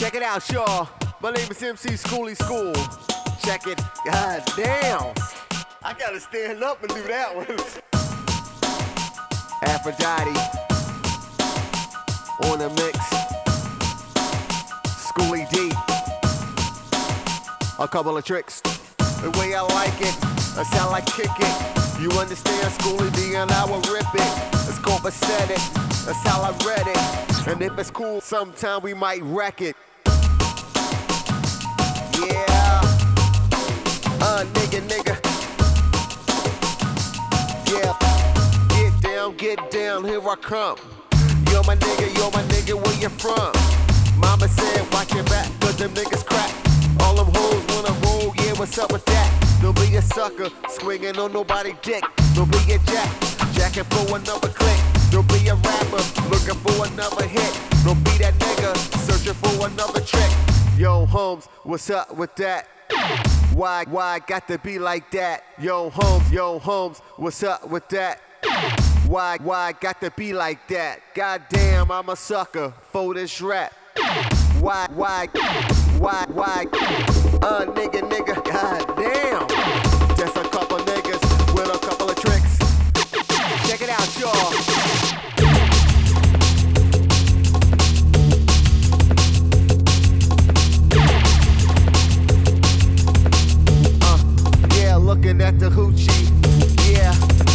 Check it out, y'all. My name is MC Schooly School. Check it. God damn. I gotta stand up and do that one. Aphrodite on the mix. Schooly D. A couple of tricks. The way I like it, that's how I kick it. You understand, Schooly D, and I will rip it. It's copacetic, that's how I read it. And if it's cool, sometime we might wreck it. Yeah, nigga. Yeah, get down, here I come. You're my nigga, where you from? Mama said, watch your back, cause them niggas crack. All them hoes wanna roll, yeah, what's up with that? Don't be a sucker, swinging on nobody's dick. Don't be a jacking for another click. Don't be a rapper, looking for another hit. Don't be that nigga, searching for another trick. Yo, Holmes, what's up with that? Why got to be like that? Yo, Holmes, what's up with that? Why got to be like that? Goddamn, I'm a sucker for this rap. Why? Nigga, goddamn. Just a couple niggas with a couple of tricks. Check it out, y'all. Yeah, looking at the hoochie. Yeah.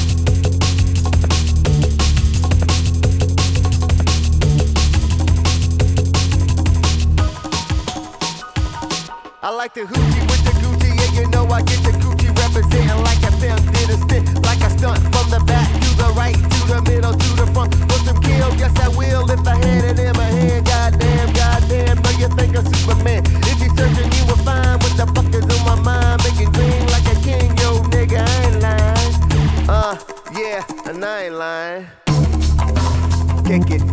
I like the hoochie with the Gucci, yeah, you know I get the Gucci representing like a pimp did a spit, like a stunt from the back to the right, to the middle, to the front. Put them kill, yes I will if I had it in my hand. Goddamn, know you think I'm Superman. If you searching, you will find what the fuck is on my mind. Making green like a king, yo nigga, I ain't lying. Yeah, and I ain't lying. Kick it.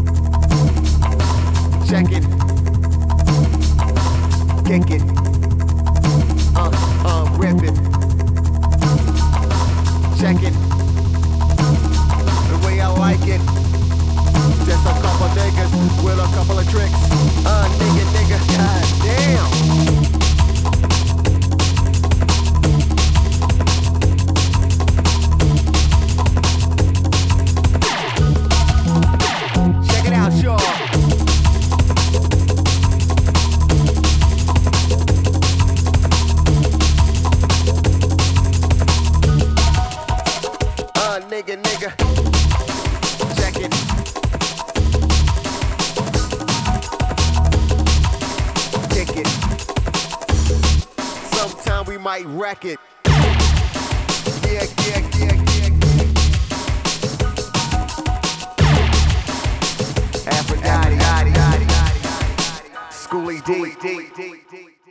Check it. Kick it, rip it, check it, the way I like it. Just a couple niggas with a couple of tricks. Nigga, goddamn. Check it out, y'all. Nigga, check it. Kick it. Sometime we might wreck it. Yeah. Aphrodite, Schooly D.